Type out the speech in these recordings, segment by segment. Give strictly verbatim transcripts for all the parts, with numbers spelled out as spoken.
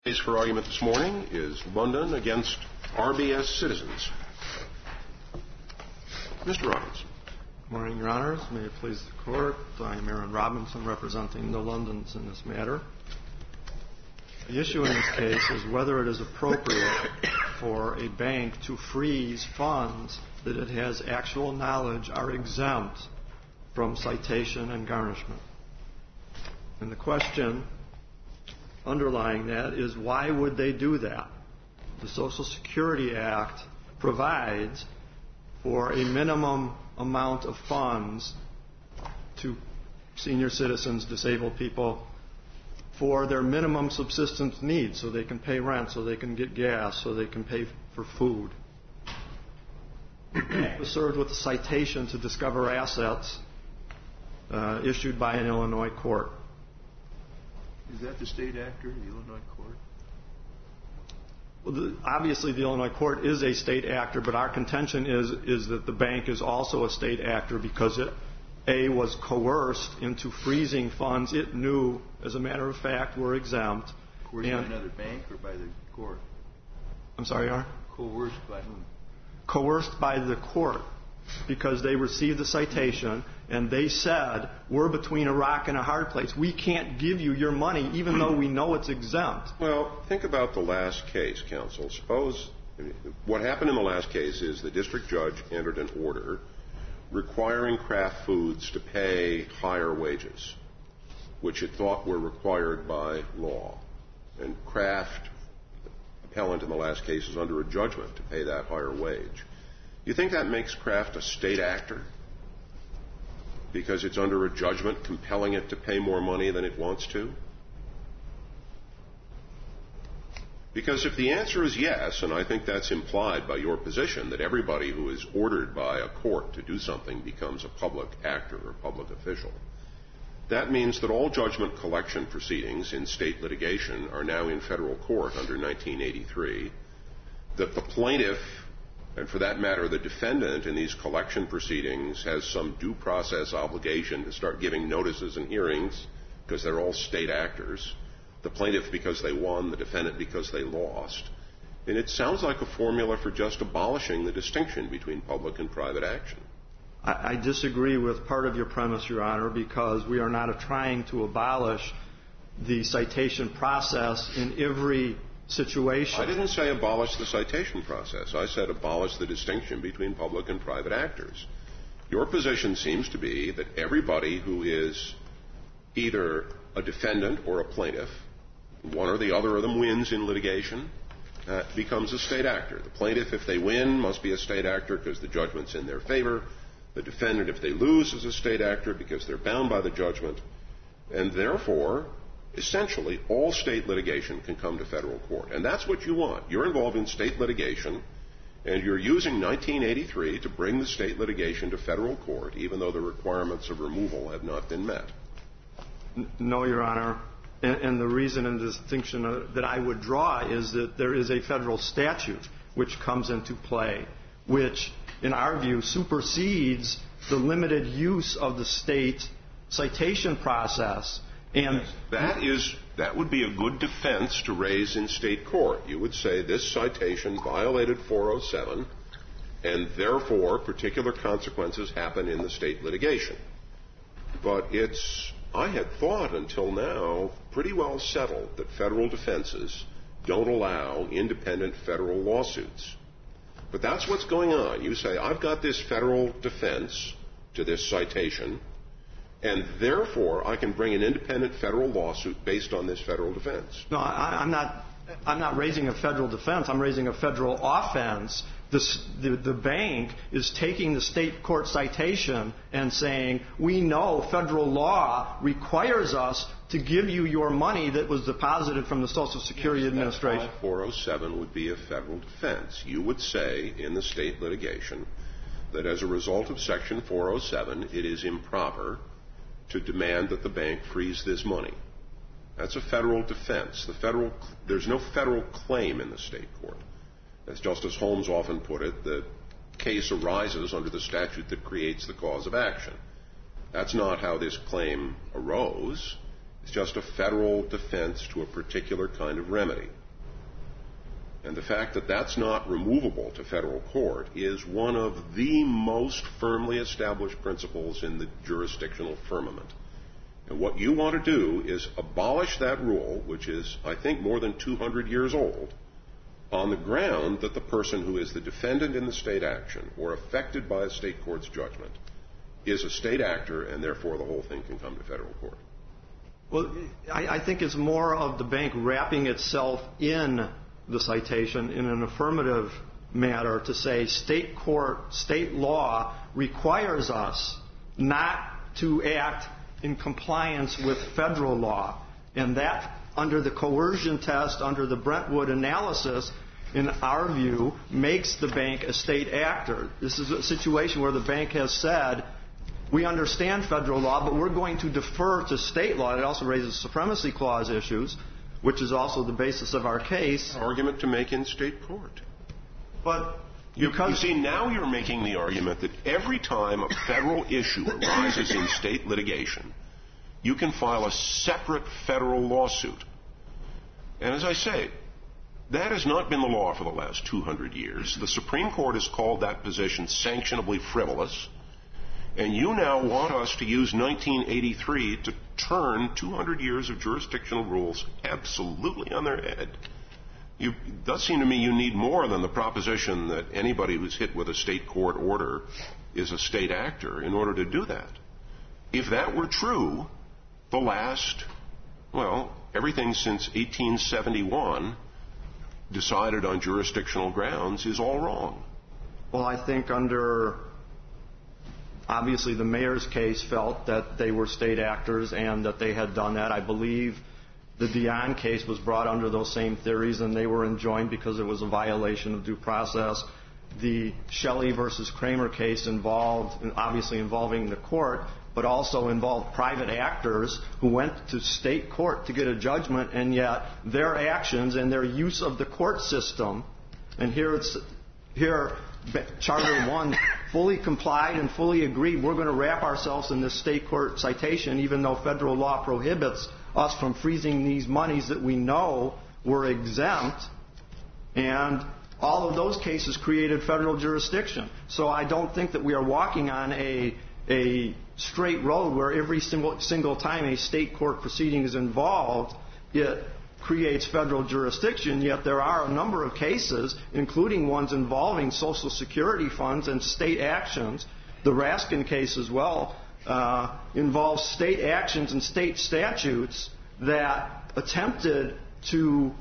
The case for argument this morning is London against R B S Citizens. Mister Robinson. Good morning, Your Honors. May it please the Court. I am Aaron Robinson, representing the Londons in this matter. The issue in this case is whether it is appropriate for a bank to freeze funds that it has actual knowledge are exempt from citation and garnishment. And the question underlying that is, why would they do that? The Social Security Act provides for a minimum amount of funds to senior citizens, disabled people, for their minimum subsistence needs, so they can pay rent, so they can get gas, so they can pay for food. It was served with a citation to discover assets uh, issued by an Illinois court. Is that the state actor, the Illinois court? Well, the, obviously, the Illinois court is a state actor, but our contention is is that the bank is also a state actor because it, A, was coerced into freezing funds it knew, as a matter of fact, were exempt. Coerced by another bank or by the court? I'm sorry, Your Honor? Coerced by whom? Coerced by the court because they received the citation and they said, we're between a rock and a hard place. We can't give you your money even though we know it's exempt. Well, think about the last case, counsel. Suppose what happened in the last case is the district judge entered an order requiring Kraft Foods to pay higher wages, which it thought were required by law. And Kraft, appellant in the last case, is under a judgment to pay that higher wage. You think that makes Kraft a state actor because it's under a judgment compelling it to pay more money than it wants to? Because if the answer is yes, and I think that's implied by your position, that everybody who is ordered by a court to do something becomes a public actor or public official, that means that all judgment collection proceedings in state litigation are now in federal court under nineteen eighty-three, that the plaintiff, and for that matter the defendant in these collection proceedings, has some due process obligation to start giving notices and hearings because they're all state actors. The plaintiff because they won, the defendant because they lost. And it sounds like a formula for just abolishing the distinction between public and private action. I, I disagree with part of your premise, Your Honor, because we are not trying to abolish the citation process in every situation. I didn't say abolish the citation process. I said abolish the distinction between public and private actors. Your position seems to be that everybody who is either a defendant or a plaintiff, one or the other of them wins in litigation, uh, becomes a state actor. The plaintiff, if they win, must be a state actor because the judgment's in their favor. The defendant, if they lose, is a state actor because they're bound by the judgment. And therefore, essentially, all state litigation can come to federal court. And that's what you want. You're involved in state litigation, and you're using nineteen eighty-three to bring the state litigation to federal court, even though the requirements of removal have not been met. No, Your Honor. And, and the reason and distinction that I would draw is that there is a federal statute which comes into play, which, in our view, supersedes the limited use of the state citation process. And that is that would be a good defense to raise in state court. You would say this citation violated four oh seven, and therefore particular consequences happen in the state litigation. But it's, I had thought until now, pretty well settled that federal defenses don't allow independent federal lawsuits. But that's what's going on. You say, I've got this federal defense to this citation, and therefore I can bring an independent federal lawsuit based on this federal defense. No, I, I'm not. I'm not raising a federal defense. I'm raising a federal offense. This, the, the bank is taking the state court citation and saying, we know federal law requires us to give you your money that was deposited from the Social Security yes, Administration. That's why four oh seven would be a federal defense. You would say in the state litigation that as a result of Section four oh seven, it is improper to demand that the bank freeze this money. That's a federal defense. The federal, there's no federal claim in the state court. As Justice Holmes often put it, the case arises under the statute that creates the cause of action. That's not how this claim arose. It's just a federal defense to a particular kind of remedy. And the fact that that's not removable to federal court is one of the most firmly established principles in the jurisdictional firmament. And what you want to do is abolish that rule, which is, I think, more than two hundred years old, on the ground that the person who is the defendant in the state action or affected by a state court's judgment is a state actor, and therefore the whole thing can come to federal court. Well, I, I think it's more of the bank wrapping itself in the citation in an affirmative matter to say state court, state law requires us not to act in compliance with federal law. And that, under the coercion test, under the Brentwood analysis, in our view, makes the bank a state actor. This is a situation where the bank has said, we understand federal law, but we're going to defer to state law. It also raises supremacy clause issues, which is also the basis of our case. Argument to make in state court. But you, you see, now you're making the argument that every time a federal issue arises in state litigation, you can file a separate federal lawsuit. And as I say, that has not been the law for the last two hundred years. The Supreme Court has called that position sanctionably frivolous. And you now want us to use nineteen eighty-three to turn two hundred years of jurisdictional rules absolutely on their head. You, it does seem to me you need more than the proposition that anybody who's hit with a state court order is a state actor in order to do that. If that were true, the last, well, everything since eighteen seventy-one decided on jurisdictional grounds is all wrong. Well, I think under... Obviously, the mayor's case felt that they were state actors and that they had done that. I believe the Dion case was brought under those same theories, and they were enjoined because it was a violation of due process. The Shelley versus Kramer case involved, obviously involving the court, but also involved private actors who went to state court to get a judgment, and yet their actions and their use of the court system, and here it's here. Charter one fully complied and fully agreed we're going to wrap ourselves in this state court citation even though federal law prohibits us from freezing these monies that we know were exempt, and all of those cases created federal jurisdiction. So I don't think that we are walking on a a straight road where every single, single time a state court proceeding is involved, it creates federal jurisdiction, yet there are a number of cases, including ones involving Social Security funds and state actions. The Raskin case as well uh, involves state actions and state statutes that attempted to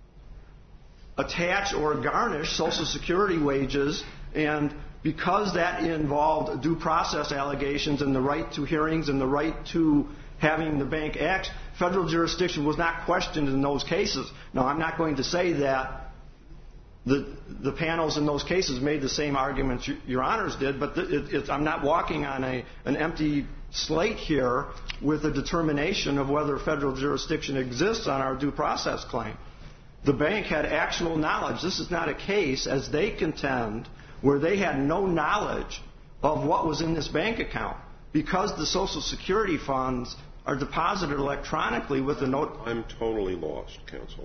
attach or garnish Social Security wages, and because that involved due process allegations and the right to hearings and the right to having the bank act, federal jurisdiction was not questioned in those cases. Now, I'm not going to say that the the panels in those cases made the same arguments Your Honors did, but it, it, I'm not walking on a an empty slate here with a determination of whether federal jurisdiction exists on our due process claim. The bank had actual knowledge. This is not a case, as they contend, where they had no knowledge of what was in this bank account, because the Social Security funds are deposited electronically with the note. I'm totally lost, counsel.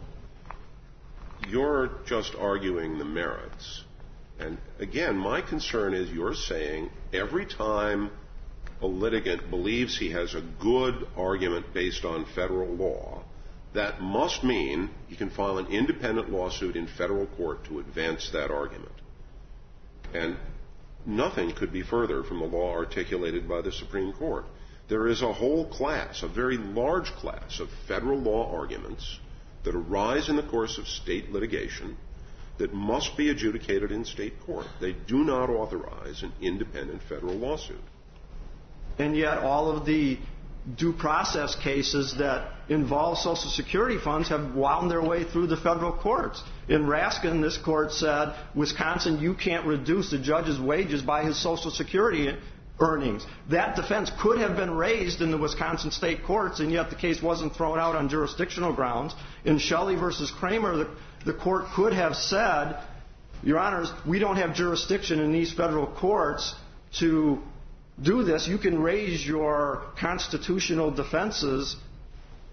You're just arguing the merits. And again, my concern is you're saying every time a litigant believes he has a good argument based on federal law, that must mean he can file an independent lawsuit in federal court to advance that argument. And nothing could be further from the law articulated by the Supreme Court. There is a whole class, a very large class of federal law arguments that arise in the course of state litigation that must be adjudicated in state court. They do not authorize an independent federal lawsuit. And yet all of the due process cases that involve Social Security funds have wound their way through the federal courts. In Raskin, this court said, Wisconsin, you can't reduce the judge's wages by his Social Security earnings. That defense could have been raised in the Wisconsin state courts, and yet the case wasn't thrown out on jurisdictional grounds. In Shelley versus Kramer, the, the court could have said, Your Honors, we don't have jurisdiction in these federal courts to do this. You can raise your constitutional defenses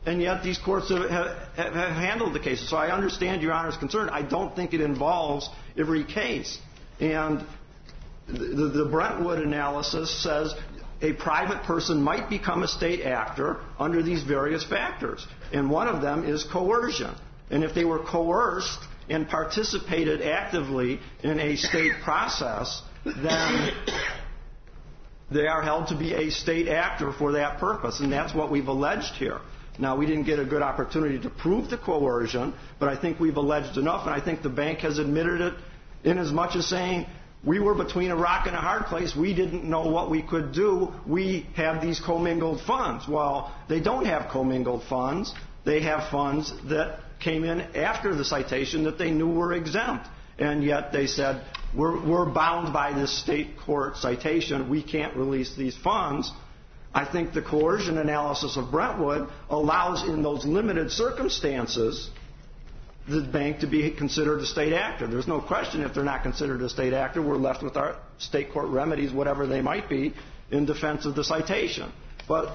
and yet these courts have, have, have handled the cases. So I understand Your Honor's concern. I don't think it involves every case. And the, the Brentwood analysis says a private person might become a state actor under these various factors. And one of them is coercion. And if they were coerced and participated actively in a state process, then they are held to be a state actor for that purpose. And that's what we've alleged here. Now, we didn't get a good opportunity to prove the coercion, but I think we've alleged enough, and I think the bank has admitted it in as much as saying, we were between a rock and a hard place. We didn't know what we could do. We have these commingled funds. Well, they don't have commingled funds. They have funds that came in after the citation that they knew were exempt. And yet they said, we're, we're bound by this state court citation. We can't release these funds. I think the coercion analysis of Brentwood allows, in those limited circumstances, the bank to be considered a state actor. There's no question if they're not considered a state actor, we're left with our state court remedies, whatever they might be, in defense of the citation. But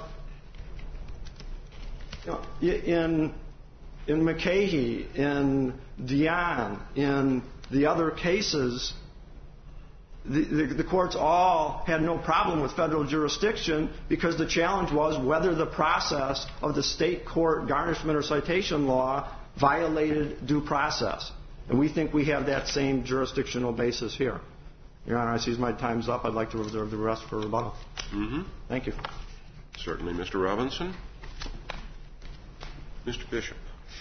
you know, in in McCahey, in Dion, in the other cases, the, the, the courts all had no problem with federal jurisdiction because the challenge was whether the process of the state court garnishment or citation law violated due process. And we think we have that same jurisdictional basis here. Your Honor, I see my time's up. I'd like to reserve the rest for rebuttal. Mm-hmm. Thank you. Certainly, Mister Robinson. Mister Bishop.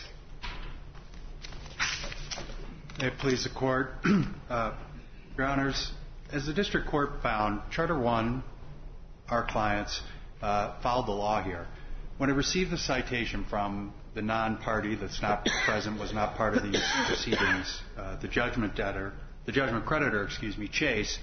May it please the Court. uh, Your Honors, as the district court found, Charter One, our clients, uh, followed the law here. When it received the citation from the non-party that's not present, was not part of these proceedings, uh, the judgment debtor, the judgment creditor, excuse me, Chase,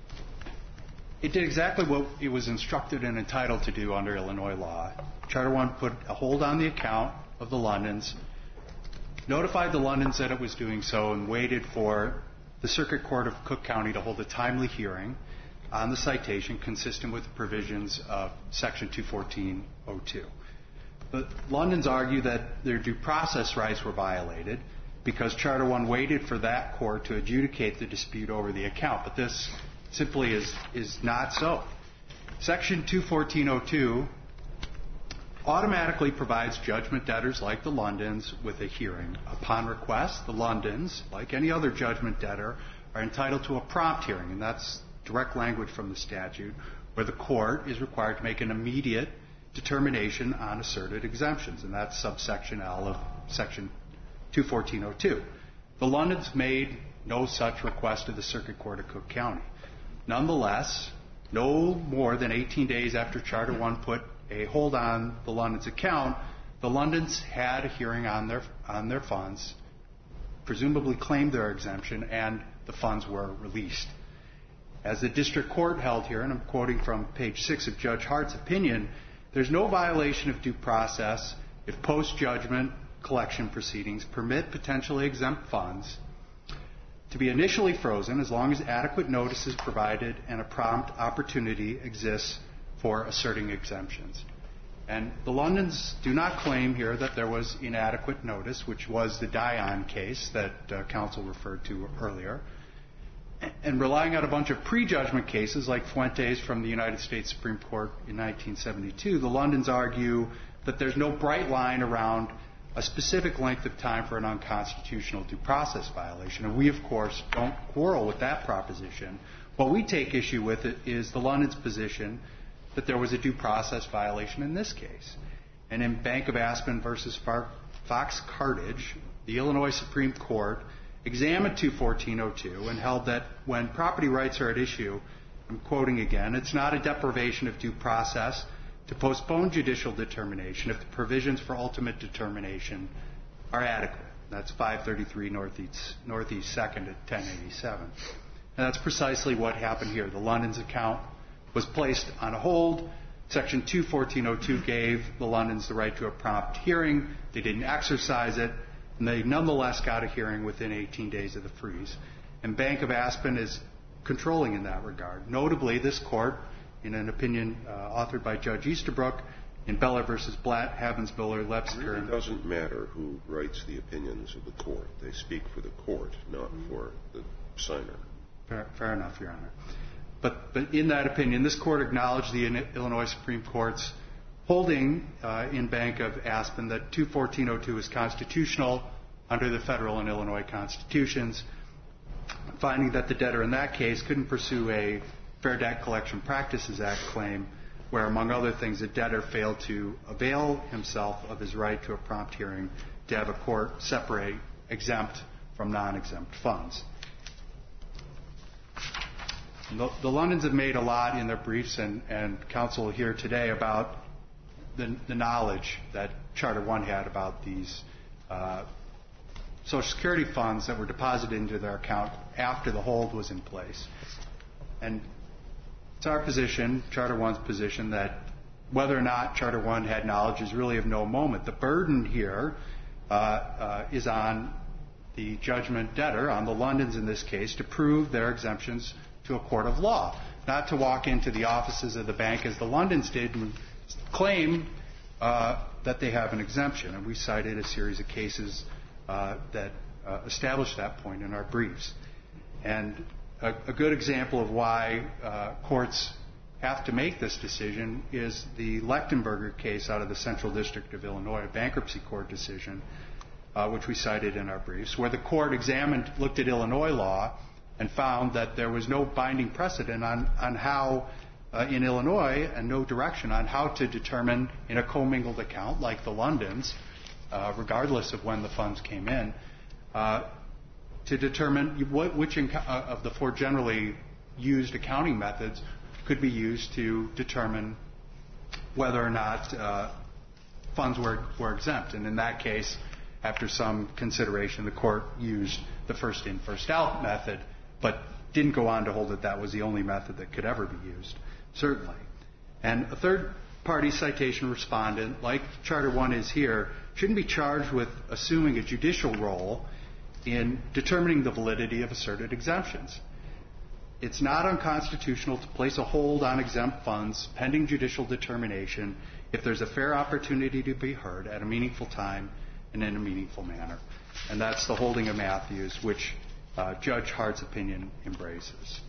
it did exactly what it was instructed and entitled to do under Illinois law. Charter One put a hold on the account of the Londons, notified the Londons that it was doing so, and waited for the Circuit Court of Cook County to hold a timely hearing on the citation consistent with the provisions of Section two fourteen oh two. The Londons argue that their due process rights were violated because Charter One waited for that court to adjudicate the dispute over the account, but this simply is, is not so. Section two fourteen oh two automatically provides judgment debtors like the Londons with a hearing. Upon request, the Londons, like any other judgment debtor, are entitled to a prompt hearing, and that's direct language from the statute, where the court is required to make an immediate determination on asserted exemptions, and that's subsection L of Section two fourteen oh two. The Londons made no such request to the Circuit Court of Cook County. Nonetheless, no more than eighteen days after Charter One put a hold on the Londons' account, the Londons had a hearing on their on their funds, presumably claimed their exemption, and the funds were released. As the district court held here, and I'm quoting from page six of Judge Hart's opinion, there's no violation of due process if post-judgment collection proceedings permit potentially exempt funds to be initially frozen as long as adequate notice is provided and a prompt opportunity exists for asserting exemptions. And the Londons do not claim here that there was inadequate notice, which was the Dion case that uh, counsel referred to earlier. And relying on a bunch of prejudgment cases like Fuentes from the United States Supreme Court in nineteen seventy-two, the Londons argue that there's no bright line around a specific length of time for an unconstitutional due process violation. And we, of course, don't quarrel with that proposition. What we take issue with it is the Londons' position that there was a due process violation in this case. And in Bank of Aspen versus Fox Cartage, the Illinois Supreme Court examined two fourteen oh two and held that when property rights are at issue, I'm quoting again, it's not a deprivation of due process to postpone judicial determination if the provisions for ultimate determination are adequate. That's five thirty-three Northeast, Northeast second at ten eighty-seven. And that's precisely what happened here. The Londons account was placed on hold. Section two fourteen oh two gave the Londons the right to a prompt hearing. They didn't exercise it, and they nonetheless got a hearing within eighteen days of the freeze. And Bank of Aspen is controlling in that regard. Notably, this court, in an opinion uh, authored by Judge Easterbrook, in Beller versus Blatt, Havensbiller, Lepsker. It really doesn't matter who writes the opinions of the court. They speak for the court, not for the signer. Fair, fair enough, Your Honor. But, but in that opinion, this court acknowledged the Illinois Supreme Court's holding uh, in Bank of Aspen that two fourteen oh two is constitutional under the federal and Illinois constitutions, finding that the debtor in that case couldn't pursue a Fair Debt Collection Practices Act claim where, among other things, the debtor failed to avail himself of his right to a prompt hearing to have a court separate exempt from non-exempt funds. The, the Londons have made a lot in their briefs and, and counsel here today about the, the knowledge that Charter One had about these uh, Social Security funds that were deposited into their account after the hold was in place. And it's our position, Charter One's position, that whether or not Charter One had knowledge is really of no moment. The burden here uh, uh, is on the judgment debtor, on the Londons in this case, to prove their exemptions to a court of law, not to walk into the offices of the bank as the Londons did and claim uh, that they have an exemption. And we cited a series of cases uh, that uh, established that point in our briefs. And a, a good example of why uh, courts have to make this decision is the Lechtenberger case out of the Central District of Illinois, a bankruptcy court decision, uh, which we cited in our briefs, where the court examined, looked at Illinois law and found that there was no binding precedent on, on how, uh, in Illinois, and no direction on how to determine in a commingled account like the Londons, uh, regardless of when the funds came in, uh, to determine what, which inco- uh, of the four generally used accounting methods could be used to determine whether or not uh, funds were, were exempt. And in that case, after some consideration, the court used the first in, first out method, but didn't go on to hold that that was the only method that could ever be used, certainly. And a third-party citation respondent, like Charter One is here, shouldn't be charged with assuming a judicial role in determining the validity of asserted exemptions. It's not unconstitutional to place a hold on exempt funds pending judicial determination if there's a fair opportunity to be heard at a meaningful time and in a meaningful manner. And that's the holding of Matthews, which uh, Judge Hart's opinion embraces.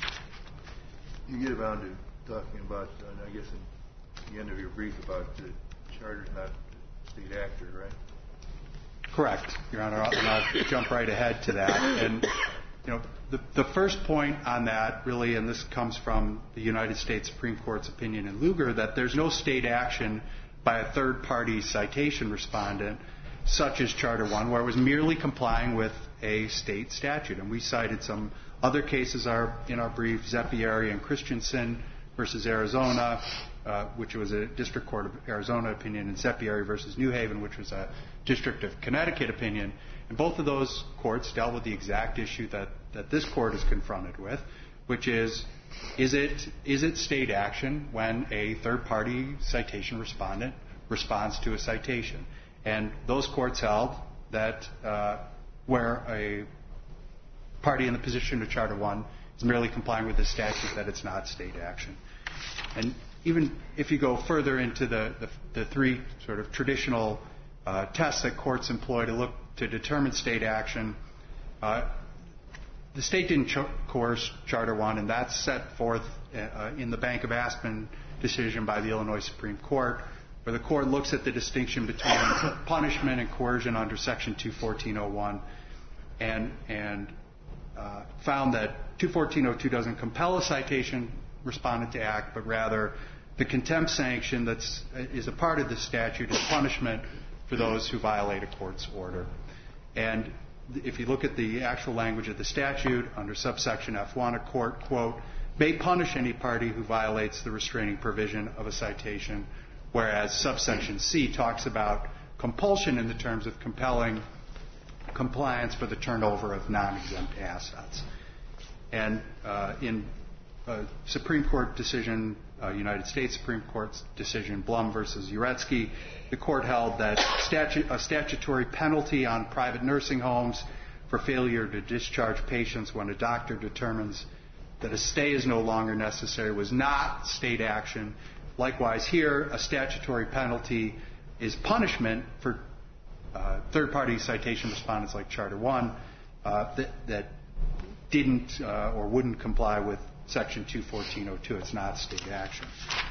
You get around to talking about, uh, I guess, in the end of your brief about the charter's not a state actor, right? Correct, Your Honor. I'll, and I'll jump right ahead to that. And, you know, the, the first point on that, really, and this comes from the United States Supreme Court's opinion in Lugar, that there's no state action by a third-party citation respondent, such as Charter One, where it was merely complying with a state statute. And we cited some other cases are in our brief, Zeppieri and Christensen versus Arizona, uh, which was a District Court of Arizona opinion, and Zeppieri versus New Haven, which was a District of Connecticut opinion. And both of those courts dealt with the exact issue that, that this court is confronted with, which is, is it, is it state action when a third-party citation respondent responds to a citation? And those courts held that uh, where a party in the position of Charter One is merely complying with the statute, that it's not state action. And even if you go further into the, the, the three sort of traditional uh, tests that courts employ to look to determine state action, uh, the state didn't cho- coerce Charter One, and that's set forth uh, in the Bank of Aspen decision by the Illinois Supreme Court, where the court looks at the distinction between punishment and coercion under Section two fourteen oh one, and, and uh, found that two fourteen oh two doesn't compel a citation respondent to act, but rather the contempt sanction that is a part of the statute is punishment for those who violate a court's order. And if you look at the actual language of the statute, under subsection F one, a court, quote, may punish any party who violates the restraining provision of a citation, whereas subsection C talks about compulsion in the terms of compelling compliance for the turnover of non-exempt assets. And uh, in a Supreme Court decision, uh, United States Supreme Court's decision, Blum versus Uretsky, the court held that statu- a statutory penalty on private nursing homes for failure to discharge patients when a doctor determines that a stay is no longer necessary was not state action likewise here, a statutory penalty is punishment for uh, third-party citation respondents like Charter One uh, that, that didn't uh, or wouldn't comply with Section two fourteen oh two. It's not state action.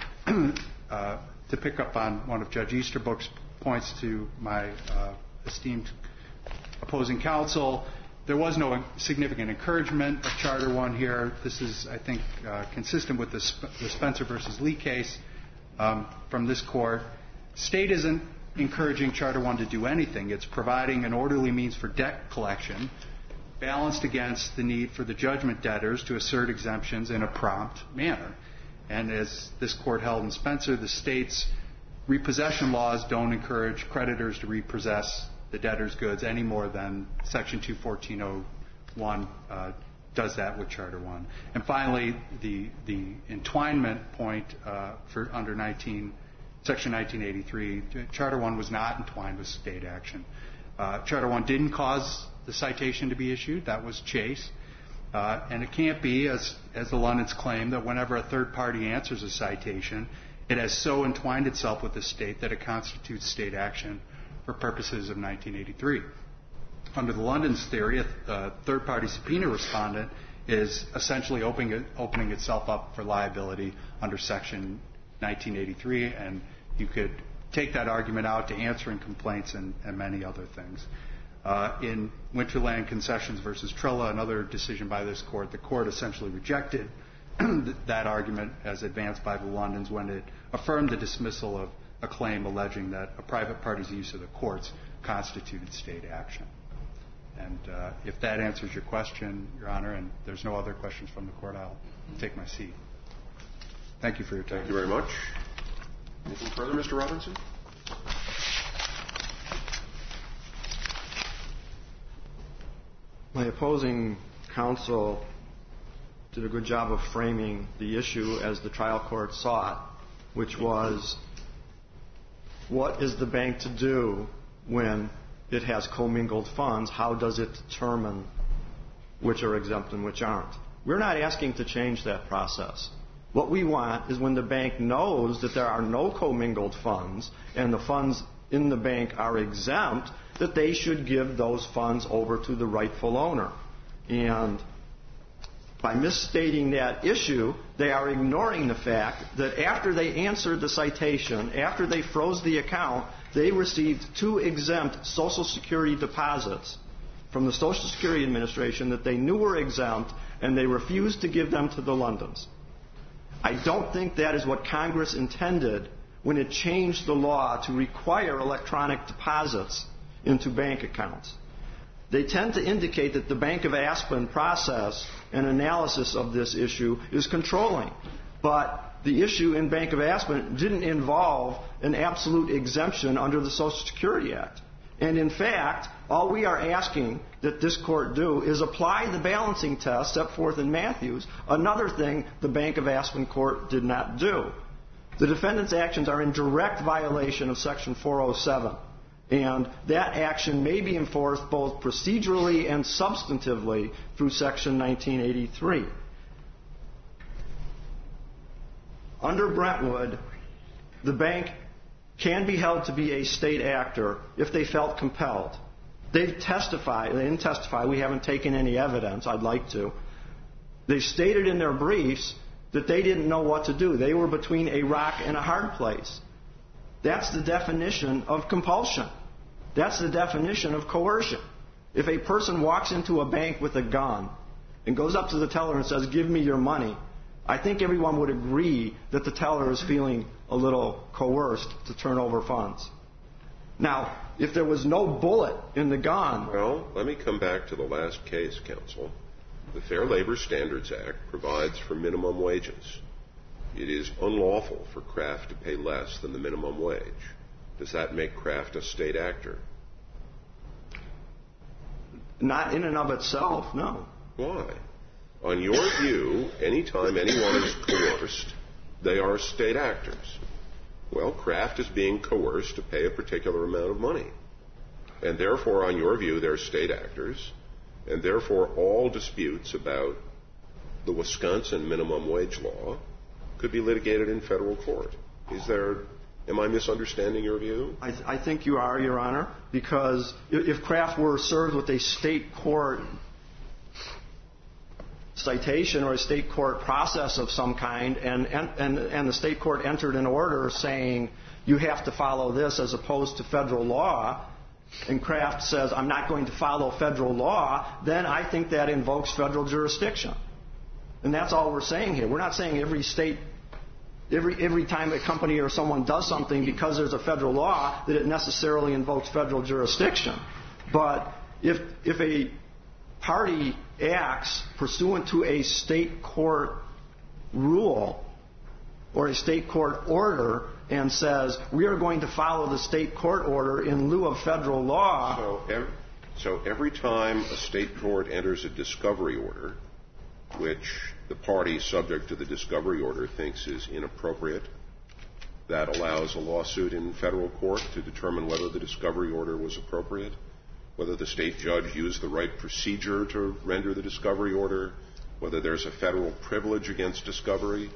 uh, to pick up on one of Judge Easterbrook's points to my uh, esteemed opposing counsel, there was no significant encouragement of Charter One here. This is, I think, uh, consistent with the, Sp- the Spencer versus Lee case um, from this court. State isn't encouraging Charter One to do anything. It's providing an orderly means for debt collection balanced against the need for the judgment debtors to assert exemptions in a prompt manner. And as this court held in Spencer, the state's repossession laws don't encourage creditors to repossess the debtor's goods any more than Section two fourteen oh one uh, does that with Charter One. And finally, the the entwinement point uh, for under nineteen, Section nineteen eighty-three, Charter One was not entwined with state action. Uh, Charter One didn't cause the citation to be issued. That was Chase. Uh, and it can't be, as, as the Londons claim, that whenever a third party answers a citation, it has so entwined itself with the state that it constitutes state action for purposes of nineteen eighty-three. Under the London's theory, a, a third party subpoena respondent is essentially opening, opening itself up for liability under Section nineteen eighty-three, and you could take that argument out to answering complaints and, and many other things. Uh, in Winterland Concessions versus Trilla, another decision by this court, the court essentially rejected that argument as advanced by the Londons when it affirmed the dismissal of a claim alleging that a private party's use of the courts constituted state action. And uh, if that answers your question, Your Honor, and there's no other questions from the court, I'll take my seat. Thank you for your time. Thank you very much. Anything further, Mister Robinson? My opposing counsel did a good job of framing the issue as the trial court saw it, which was, what is the bank to do when it has commingled funds? How does it determine which are exempt and which aren't? We're not asking to change that process. What we want is when the bank knows that there are no commingled funds and the funds in the bank are exempt, that they should give those funds over to the rightful owner. And by misstating that issue, they are ignoring the fact that after they answered the citation, after they froze the account, they received two exempt Social Security deposits from the Social Security Administration that they knew were exempt, and they refused to give them to the Londons. I don't think that is what Congress intended when it changed the law to require electronic deposits into bank accounts. They tend to indicate that the Bank of Aspen process and analysis of this issue is controlling. But the issue in Bank of Aspen didn't involve an absolute exemption under the Social Security Act. And in fact, all we are asking that this court do is apply the balancing test set forth in Matthews, another thing the Bank of Aspen court did not do. The defendant's actions are in direct violation of Section four oh seven. And that action may be enforced both procedurally and substantively through Section nineteen eighty-three. Under Brentwood, the bank can be held to be a state actor if they felt compelled. They testify, they didn't testify, we haven't taken any evidence, I'd like to. They stated in their briefs that they didn't know what to do. They were between a rock and a hard place. That's the definition of compulsion. That's the definition of coercion. If a person walks into a bank with a gun and goes up to the teller and says, give me your money, I think everyone would agree that the teller is feeling a little coerced to turn over funds. Now, if there was no bullet in the gun... Well, let me come back to the last case, counsel. The Fair Labor Standards Act provides for minimum wages. It is unlawful for Kraft to pay less than the minimum wage. Does that make Kraft a state actor? Not in and of itself, no. Why? On your view, anytime anyone is coerced, they are state actors. Well, Kraft is being coerced to pay a particular amount of money. And therefore, on your view, they're state actors. And therefore, all disputes about the Wisconsin minimum wage law could be litigated in federal court. Is there, am I misunderstanding your view? I, th- I think you are, Your Honor, because if Kraft were served with a state court citation or a state court process of some kind, and, and, and the state court entered an order saying you have to follow this as opposed to federal law, and Kraft says, I'm not going to follow federal law, then I think that invokes federal jurisdiction. And that's all we're saying here. We're not saying every state, every, every time a company or someone does something because there's a federal law that it necessarily invokes federal jurisdiction. But if, if a party acts pursuant to a state court rule or a state court order and says, we are going to follow the state court order in lieu of federal law. So every, so every time a state court enters a discovery order, which the party subject to the discovery order thinks is inappropriate, that allows a lawsuit in federal court to determine whether the discovery order was appropriate, whether the state judge used the right procedure to render the discovery order, whether there's a federal privilege against discovery.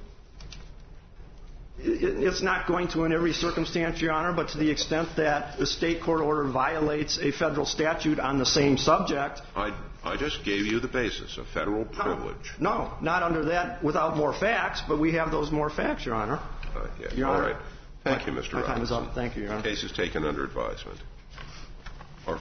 It's not going to in every circumstance, Your Honor, but to the extent that the state court order violates a federal statute on the same subject. I, I just gave you the basis, a federal privilege. No, no, not under that without more facts, but we have those more facts, Your Honor. Uh, yeah. Your All Honor. right. Thank you, Mister My time is Robinson. up. Thank you, Your Honor. The case is taken under advisement.